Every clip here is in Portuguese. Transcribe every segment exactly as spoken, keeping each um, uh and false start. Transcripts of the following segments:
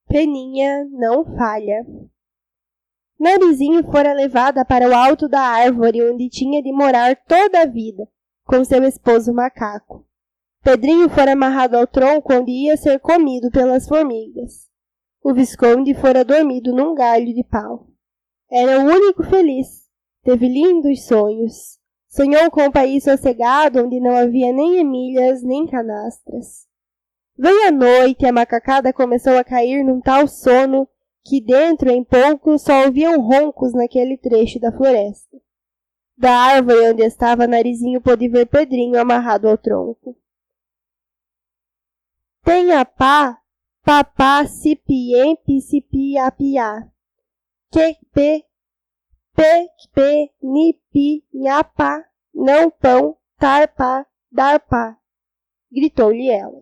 Peninha não falha. Narizinho fora levada para o alto da árvore onde tinha de morar toda a vida, com seu esposo macaco. Pedrinho fora amarrado ao tronco onde ia ser comido pelas formigas. O Visconde fora dormido num galho de pau. Era o único feliz. Teve lindos sonhos. Sonhou com um país sossegado onde não havia nem Emílias nem canastras. Veio a noite e a macacada começou a cair num tal sono que dentro em pouco só ouviam roncos naquele trecho da floresta. Da árvore onde estava Narizinho pôde ver Pedrinho amarrado ao tronco. Tenha pá, papá, cipiem, picipiapiá. Que pe, pe, pe, ni, pi, nhapá, não pão, tarpá, darpá. Gritou-lhe ela.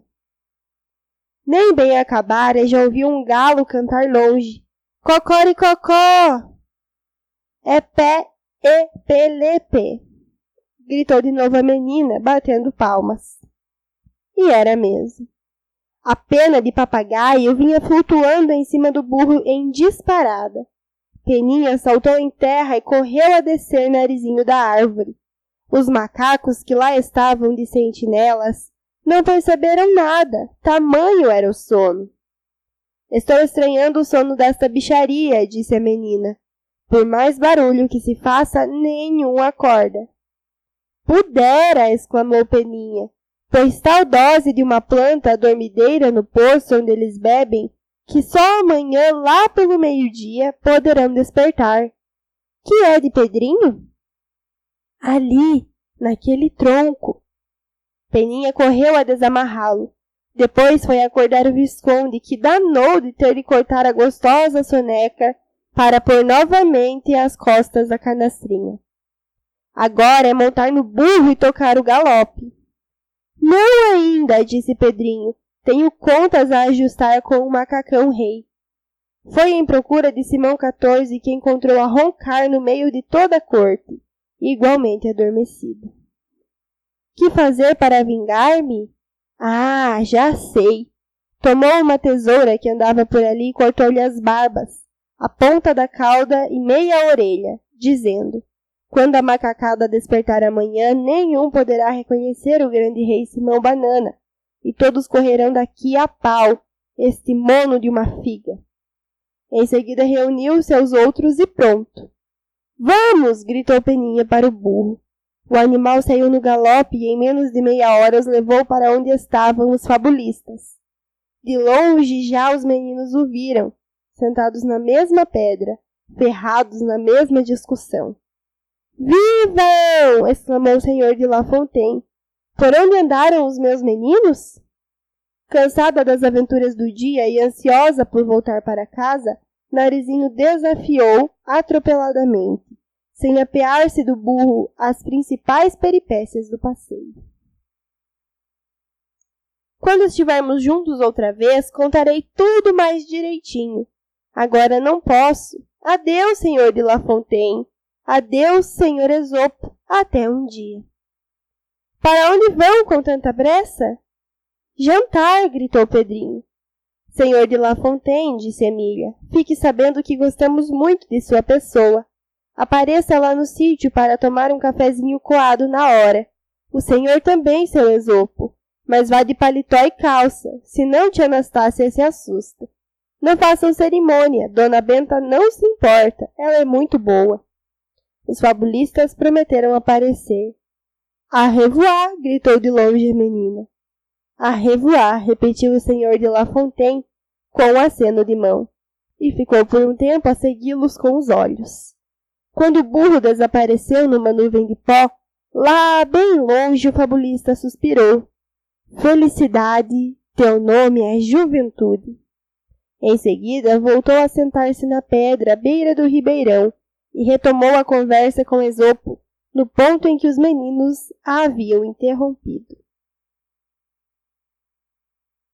Nem bem acabara, já ouviu um galo cantar longe. Cocoricocó! É pé e pelepe! Gritou de novo a menina, batendo palmas. E era mesmo. A pena de papagaio vinha flutuando em cima do burro em disparada. Peninha saltou em terra e correu a descer Narizinho da árvore. Os macacos que lá estavam de sentinelas não perceberam nada, tamanho era o sono. Estou estranhando o sono desta bicharia, disse a menina. Por mais barulho que se faça, nenhum acorda. Pudera, exclamou Peninha, pois tal dose de uma planta dormideira no poço onde eles bebem, que só amanhã, lá pelo meio-dia, poderão despertar. Que é de Pedrinho? Ali, naquele tronco. Peninha correu a desamarrá-lo. Depois foi acordar o Visconde, que danou de ter de cortar a gostosa soneca para pôr novamente às costas da canastrinha. Agora é montar no burro e tocar o galope. Não ainda, disse Pedrinho. Tenho contas a ajustar com o macacão rei. Foi em procura de Simão quatorze que encontrou a roncar no meio de toda a corte, igualmente adormecida. Que fazer para vingar-me? Ah, já sei. Tomou uma tesoura que andava por ali e cortou-lhe as barbas, a ponta da cauda e meia orelha, dizendo: quando a macacada despertar amanhã, nenhum poderá reconhecer o grande rei Simão Banana, e todos correrão daqui a pau, este mono de uma figa. Em seguida reuniu seus outros e pronto. Vamos! Gritou Peninha para o burro. O animal saiu no galope e em menos de meia hora os levou para onde estavam os fabulistas. De longe já os meninos o viram, sentados na mesma pedra, ferrados na mesma discussão. Vivam! Exclamou o senhor de La Fontaine. Por onde andaram os meus meninos? Cansada das aventuras do dia e ansiosa por voltar para casa, Narizinho desafiou atropeladamente, sem apear-se do burro, as principais peripécias do passeio. Quando estivermos juntos outra vez, contarei tudo mais direitinho. Agora não posso. Adeus, senhor de La Fontaine. Adeus, senhor Esopo. Até um dia. Para onde vão com tanta pressa? Jantar, gritou Pedrinho. Senhor de La Fontaine, disse Emília, fique sabendo que gostamos muito de sua pessoa. Apareça lá no sítio para tomar um cafezinho coado na hora. O senhor também, seu Esopo, mas vá de paletó e calça, senão tia Anastácia se assusta. Não façam cerimônia, Dona Benta não se importa, ela é muito boa. Os fabulistas prometeram aparecer. A revoar, gritou de longe a menina. A revoar, repetiu o senhor de La Fontaine com um aceno de mão, e ficou por um tempo a segui-los com os olhos. Quando o burro desapareceu numa nuvem de pó, lá bem longe o fabulista suspirou. Felicidade, teu nome é juventude. Em seguida, voltou a sentar-se na pedra à beira do ribeirão e retomou a conversa com Esopo, no ponto em que os meninos a haviam interrompido.